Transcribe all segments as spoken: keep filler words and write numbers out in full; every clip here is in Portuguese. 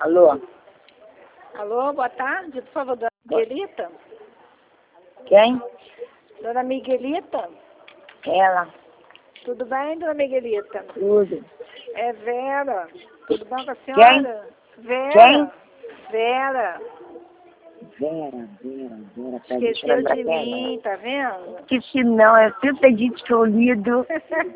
Alô? Alô, boa tarde, por favor, dona Miguelita? Quem? Dona Miguelita? Ela. Tudo bem, dona Miguelita? Tudo. É Vera. Tudo bom com a Quem? senhora? Vera. Quem? Vera. Vera, Vera, Vera. Tá Esqueceu pra de quem? mim, tá vendo? Esqueci não, é tanta gente que eu lido.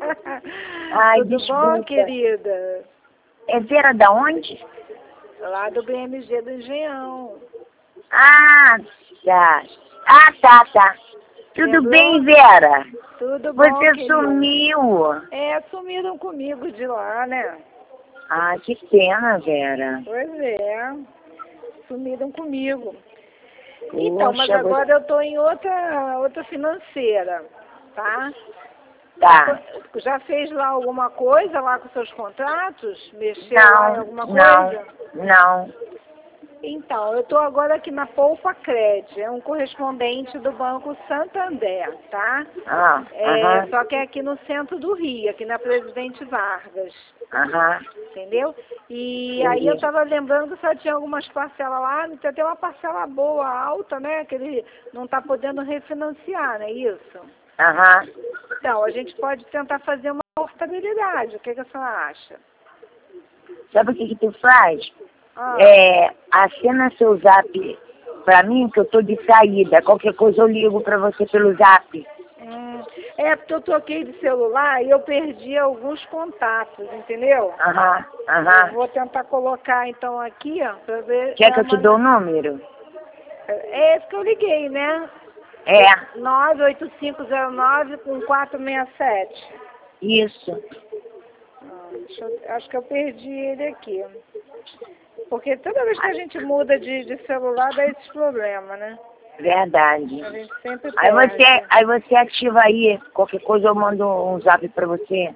Ai, Tudo desculpa. bom, querida? É Vera da onde? Lá do B M G do Engenhão. Ah, tá. Ah, tá, tá. Tudo Lembrou? bem, Vera? Tudo bom, Você querida? sumiu. É, sumiram comigo de lá, né? Ah, que pena, Vera. Pois é, sumiram comigo. Então, mas Poxa, agora eu tô em outra, outra financeira, tá? Tá. Já fez lá alguma coisa lá com seus contratos? Mexeu lá em Não, alguma não, coisa? não. Então, eu estou agora aqui na Poupa Cred, é um correspondente do Banco Santander, tá? Ah, É, aham, só que é aqui no centro do Rio, aqui na Presidente Vargas, aham. entendeu? E aí eu estava lembrando que só tinha algumas parcelas lá, tem até uma parcela boa, alta, né? Que ele não está podendo refinanciar, não é isso? Aham. Então, a gente pode tentar fazer uma portabilidade, o que, que a senhora acha? Sabe o que que tu faz? Ah. É, assina seu zap pra mim, que eu tô de saída. Qualquer coisa eu ligo pra você pelo zap. Hum, é porque eu troquei de celular e eu perdi alguns contatos, entendeu? Aham, Eu aham. vou tentar colocar então aqui, ó, pra ver. Quer que a eu te man- dou o número? É esse que eu liguei, né? É, nove oito cinco zero nove um quatro seis sete. isso. Ah, deixa eu- acho que eu perdi ele aqui. Porque toda vez que a gente muda de, de celular dá esses problemas, né? Verdade. A gente sempre Aí perde. você, aí você ativa aí. Qualquer coisa eu mando um zap pra você.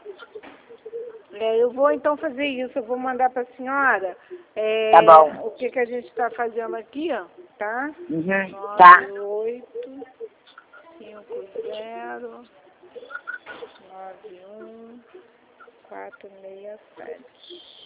É, eu vou então fazer isso, eu vou mandar para a senhora é, Tá bom. o que, que a gente está fazendo aqui, ó, tá? Uhum, tá. nove oito cinco zero nove um quatro seis sete.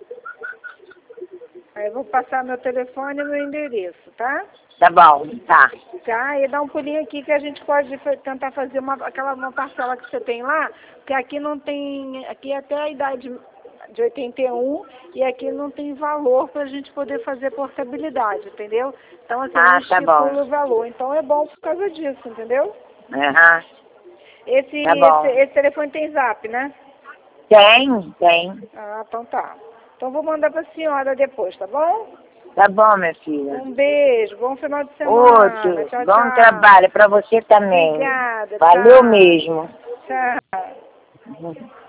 Aí eu vou passar meu telefone e meu endereço, tá? Tá bom, tá. Tá, e dá um pulinho aqui que a gente pode fa- tentar fazer uma, aquela uma parcela que você tem lá, porque aqui não tem, aqui é até a idade de oitenta e um e aqui não tem valor para a gente poder fazer portabilidade, entendeu? Então assim, Ah, não tá estipula bom. o valor, então é bom por causa disso, entendeu? Aham. Esse, Tá esse, bom. esse telefone tem zap, né? Tem, tem. Ah, então tá. Então vou mandar para a senhora depois, tá bom? Tá bom, minha filha. Um beijo, bom final de semana. Outro. Tchau, Bom tchau. trabalho pra você também. Obrigada, Valeu tchau. mesmo. Tchau. Uhum.